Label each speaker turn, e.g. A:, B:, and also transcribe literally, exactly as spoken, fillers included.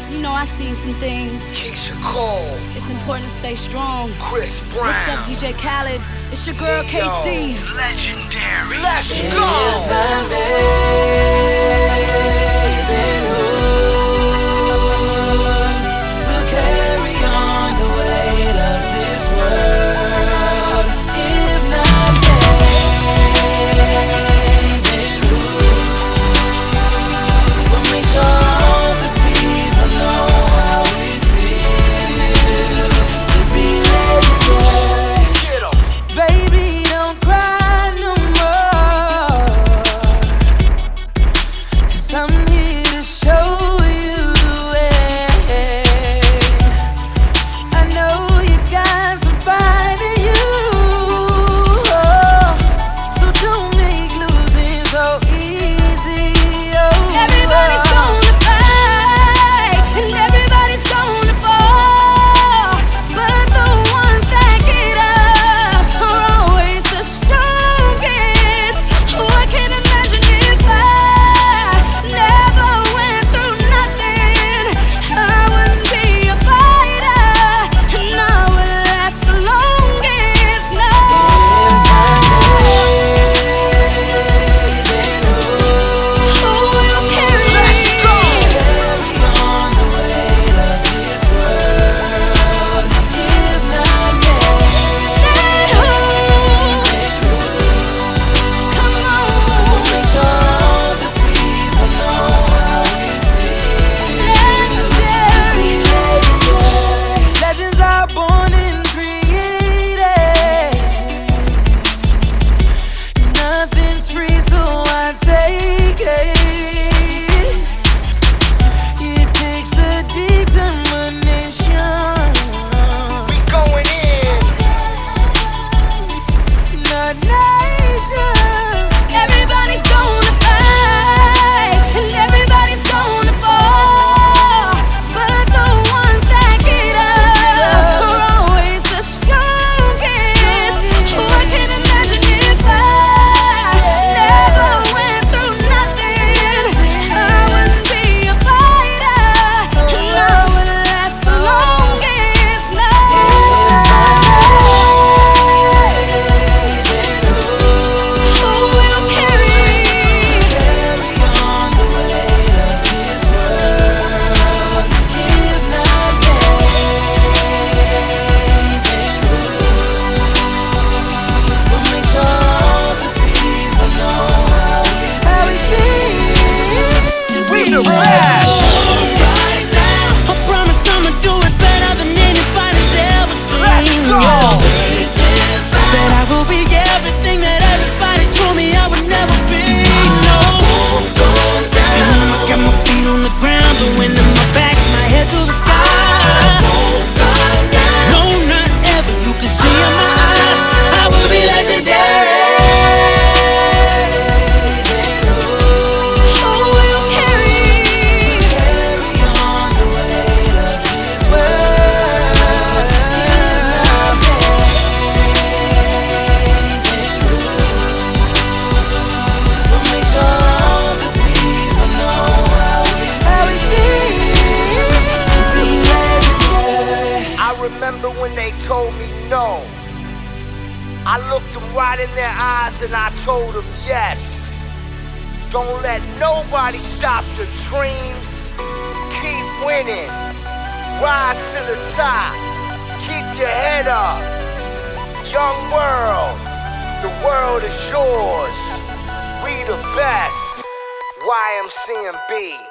A: You know, I seen some things.
B: Keisha Cole.
A: It's important to stay strong.
B: Chris Brown.
A: What's up, D J Khaled? It's your girl, K C.
B: Legendary. Let's
C: If
B: go.
C: my maidenhood will carry on the weight of this world. If not maidenhood will make sure all the people know how it feels to be legendary.
B: Get 'em.
C: Baby, don't cry no more, 'cause I'm here to show you the way. I know you got some fight in you, so don't make losing so easy. Oh,
A: Everybody's gonna fight, and everybody's gonna fall. But the ones that get up are always the strongest. I can imagine if I never went through nothing, I wouldn't be a fighter, and I would last the longest. No. Who will carry
B: Let's go.
C: carry on the weight of this world. If not
A: Come on.
C: make sure all the people know how it feels to be legendary. Legends are born and created. Nothing's free, so I take it. It takes the determination,
B: We going in.
C: not nation.
A: Everybody's gonna fight, and everybody's gonna fall. But the ones that get up are always the strongest. I can imagine if I never went through nothing, I wouldn't be a fighter, and I would last the longest. No. Who will carry?
C: Carry on the weight of this world. If not maidenhood will make sure all the people know how it feels to be
B: the
C: legendary.
B: right now.
C: I promise I'ma do it better than anybody's ever seen.
B: Let's go.
C: That I will be everything that everybody told me I would never be. No, and I'ma got my feet on the ground, the wind in my back, my head to the sky. No, not ever. You can see in my eyes, I will be legendary.
A: Who will carry?
C: Carry on the weight of this world. If not maidenhood will make sure all the people know how it feels to be legendary.
B: I remember when they told me no. I looked them right in their eyes and I told them yes. Don't let nobody stop your dreams. Keep winning. Rise to the top. Keep your head up. Young world, the world is yours. We the best. Y M C and B.